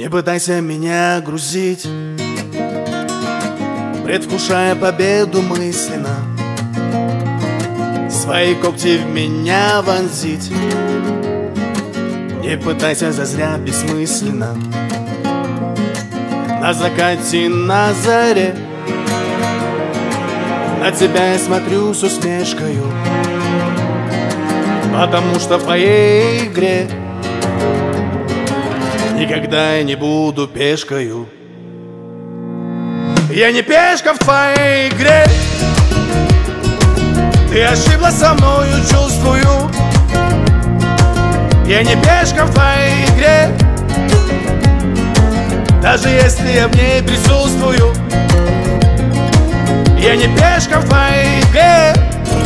Не пытайся меня грузить, предвкушая победу мысленно, свои когти в меня вонзить. Не пытайся зазря бессмысленно, на закате, на заре на тебя я смотрю с усмешкою, потому что в твоей игре никогда я не буду пешкою. Я не пешка в твоей игре, ты ошиблась со мною, чувствую. Я не пешка в твоей игре, даже если я в ней присутствую. Я не пешка в твоей игре,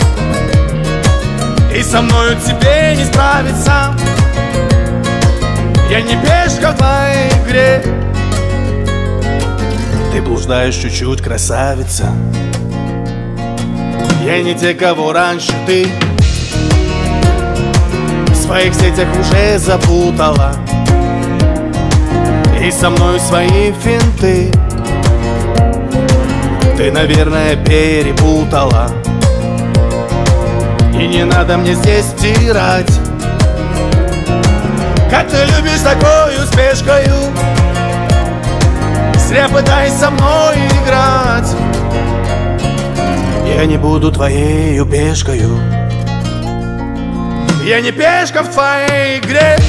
и со мною тебе не справиться. Я не пешка в твоей игре, ты блуждаешь чуть-чуть, красавица. Я не те, кого раньше ты в своих сетях уже запутала, и со мной свои финты ты, наверное, перепутала. И не надо мне здесь стирать, как ты любишь такой успешкою. Зря пытайся со мной играть, я не буду твоею пешкою. Я не пешка в твоей игре,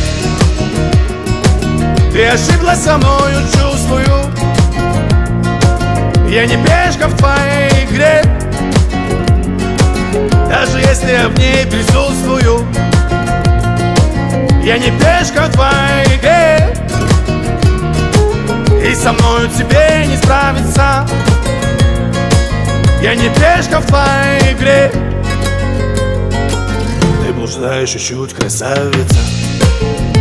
ты ошиблась со мною, чувствую. Я не пешка в твоей игре, даже если я в ней присутствую. Я не пешка в твоей игре, и со мною тебе не справиться. Я не пешка в твоей игре, ты блуждаешь чуть-чуть, красавица.